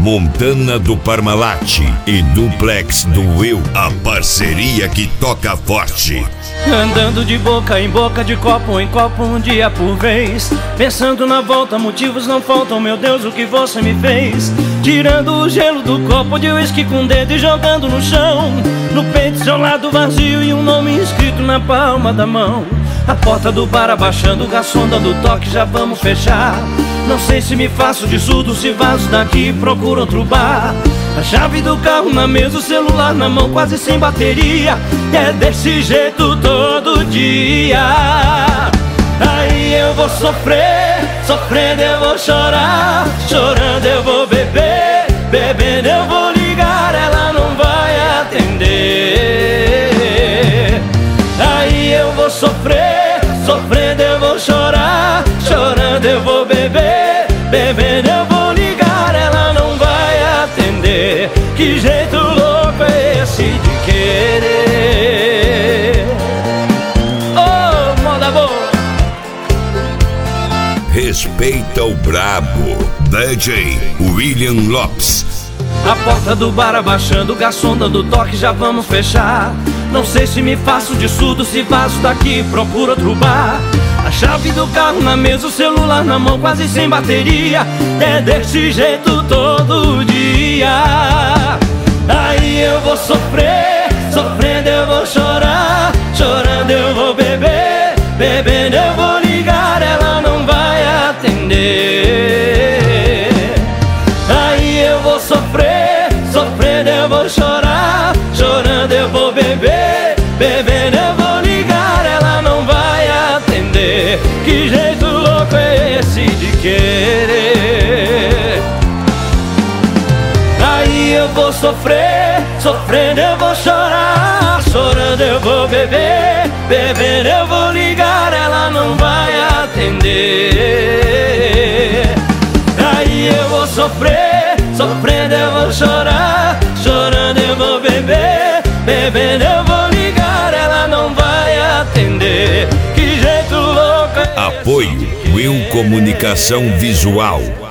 Montana do Parmalat e Duplex do Will, a parceria que toca forte. Andando de boca em boca, de copo em copo, um dia por vez, pensando na volta, motivos não faltam, meu Deus, o que você me fez. Tirando o gelo do copo de uísque com o dedo e jogando no chão. No peito seu lado vazio e um nome escrito na palma da mão. A porta do bar abaixando, o garçom dando toque, já vamos fechar. Não sei se me faço de surdo, se vazo daqui e procuro outro bar. A chave do carro na mesa, o celular na mão, quase sem bateria. E é desse jeito todo dia. Aí eu vou sofrer, sofrendo eu vou chorar, chorando eu vou beber, bebendo eu vou ligar, ela não vai atender. Aí eu vou sofrer, sofrendo eu vou chorar, chorando eu vou beber, bebendo eu vou ligar, ela não vai atender. Que jeito louco é esse de querer? Oh, moda boa! Respeita o brabo, DJ William Lopes. A porta do bar abaixando, o garçom dando toque, já vamos fechar. Não sei se me faço de surdo, se vazo daqui e procuro outro bar. A chave do carro na mesa, o celular na mão, quase sem bateria. É desse jeito todo dia. Aí eu vou sofrer, sofrendo eu vou chorar, chorando eu vou beber, bebendo eu vou ligar, ela não vai atender. Aí eu vou sofrer, sofrendo eu vou chorar, chorando eu vou beber, bebendo eu vou ligar, ela não vai atender. Que jeito louco é esse de querer? Aí eu vou sofrer, sofrendo eu vou chorar, chorando eu vou beber, bebendo eu vou ligar, ela não vai atender. Aí eu vou sofrer, sofrendo eu vou chorar, chorando eu vou beber, bebendo eu vou ligar, ela não vai atender. Que jeito louco é esse? Apoio Will Comunicação Visual.